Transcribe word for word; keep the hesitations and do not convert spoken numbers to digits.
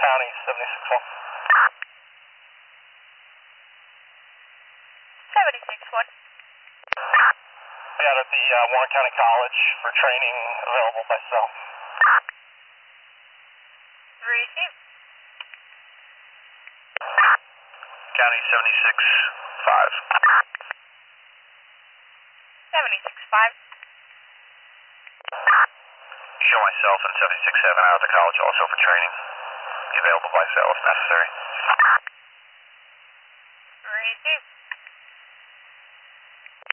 County, seventy-six one. seventy-six one. Out at the uh, Warren County College for training available by cell. Receive. County seventy-six five. seventy-six five. Show myself and seventy-six seven out at the college also for training. Be available by cell if necessary.